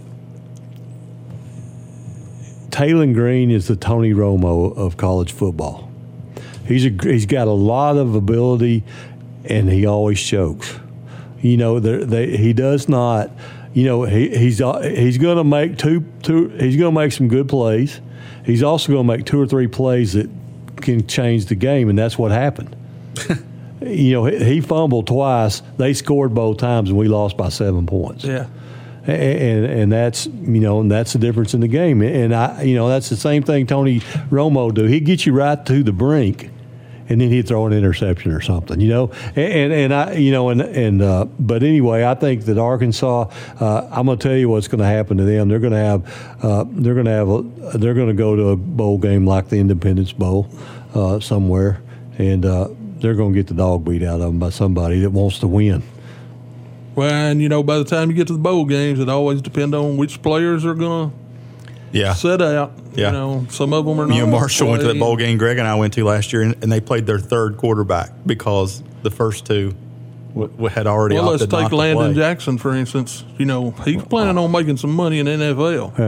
Taylor Green is the Tony Romo of college football. He's a he's got a lot of ability, and he always chokes. You know, there- they, he does not. You know, he, he's he's going to make two two. He's going to make some good plays. He's also going to make two or three plays that can change the game, and that's what happened. You know, he, he fumbled twice. They scored both times, and we lost by seven points. Yeah. And, and that's you know and that's the difference in the game. And I you know that's the same thing Tony Romo do. He'd get you right to the brink, and then he'd throw an interception or something. You know, and and I you know and and uh, but anyway, I think that Arkansas. Uh, I'm going to tell you what's going to happen to them. They're going to have uh, they're going to have a, they're going to go to a bowl game like the Independence Bowl uh, somewhere, and uh, they're going to get the dog beat out of them by somebody that wants to win. Well, and you know, by the time you get to the bowl games, it always depends on which players are going to Yeah. set out. Yeah. You know, some of them are not. You know, Marshall went to that playing. bowl game Greg and I went to last year, and, and they played their third quarterback because the first two w- w- had already Well, let's opted not take to Landon play. Jackson, for instance. You know, he's planning on making some money in the N F L. Yeah.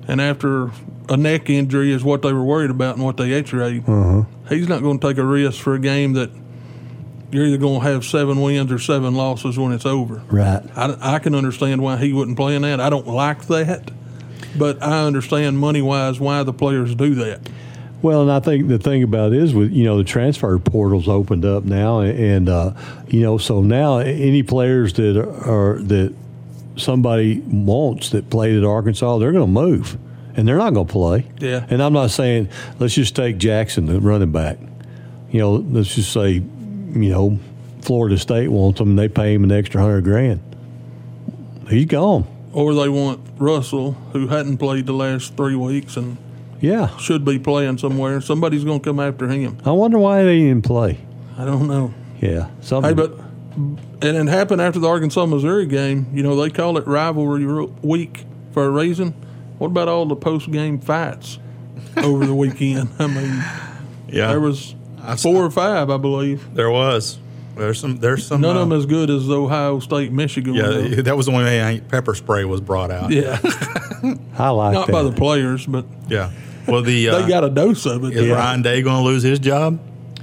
and after a neck injury is what they were worried about and what they x-rayed, Uh-huh. he's not going to take a risk for a game that you're either going to have seven wins or seven losses when it's over. Right. I, I can understand why he wouldn't play in that. I don't like that, but I understand money-wise why the players do that. Well, and I think the thing about it is with, you know, the transfer portal's opened up now, and, uh, you know, so now any players that are, that somebody wants that played at Arkansas, they're going to move, and they're not going to play. Yeah. And I'm not saying, let's just take Jackson, the running back. You know, let's just say, you know, Florida State wants him, and they pay him an extra hundred grand. He's gone. Or they want Russell, who hadn't played the last three weeks and Yeah. should be playing somewhere. Somebody's going to come after him. I wonder why they didn't play. I don't know. Yeah. Something. Hey, but and it happened after the Arkansas-Missouri game. You know, they call it rivalry week for a reason. What about all the post-game fights over the weekend? I mean, Yeah, there was I four saw- or five, I believe. There was. There's some. There's some. None uh, of them as good as the Ohio State, Michigan. Yeah, one, though. that was the only way pepper spray was brought out. Yeah. I like Not that. by the players, but Yeah. Well, the uh, they got a dose of it. is Ryan Day going to lose his job?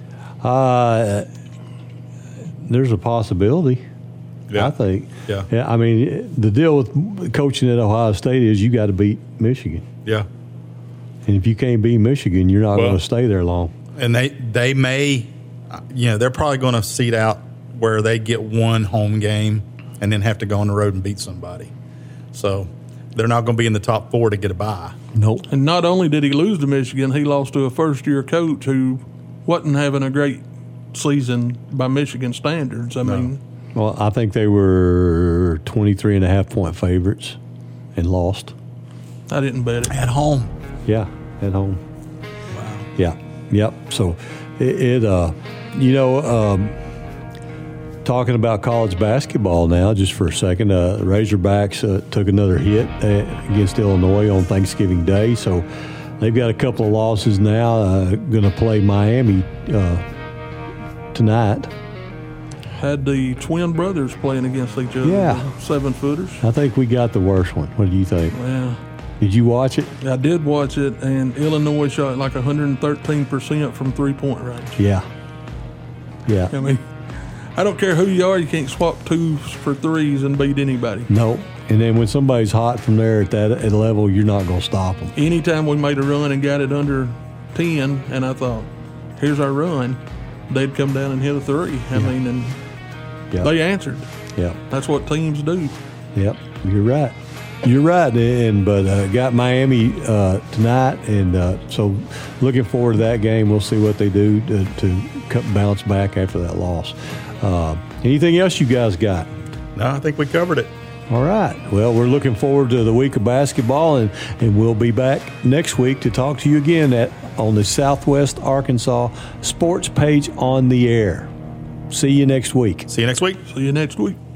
Uh, there's a possibility. Yeah. I think. Yeah. Yeah. I mean, the deal with coaching at Ohio State is you got to beat Michigan, Yeah. and if you can't beat Michigan, you're not Well- going to stay there long. And they they may, uh, you know, they're probably going to seed out where they get one home game and then have to go on the road and beat somebody. So they're not going to be in the top four to get a bye. Nope. And not only did he lose to Michigan, he lost to a first-year coach who wasn't having a great season by Michigan standards. I mean, Well, I think they were twenty-three and a half point favorites and lost. I didn't bet it. At home. Yeah, at home. Wow. Yeah. Yep. So it, it uh, you know, um, talking about college basketball now, just for a second, uh, the Razorbacks uh, took another hit uh, against Illinois on Thanksgiving Day, so they've got a couple of losses now. Uh, going to play Miami uh, tonight. Had the twin brothers playing against each other. Yeah. Seven footers. I think we got the worst one. What do you think? Yeah. Did you watch it? I did watch it, and Illinois shot like one hundred thirteen percent from three-point range. Yeah. Yeah. I mean, I don't care who you are, you can't swap twos for threes and beat anybody. No. And then when somebody's hot from there at that at level, you're not going to stop them. Anytime we made a run and got it under ten, and I thought, here's our run, they'd come down and hit a three. I mean, and Yeah. they answered. Yeah. That's what teams do. Yep, you're right. You're right, and but uh, got Miami uh, tonight, and uh, so looking forward to that game. We'll see what they do to, to cut, bounce back after that loss. Uh, anything else you guys got? No, I think we covered it. All right. Well, we're looking forward to the week of basketball, and, and we'll be back next week to talk to you again at on the Southwest Arkansas Sports Page on the Air. See you next week. See you next week. See you next week.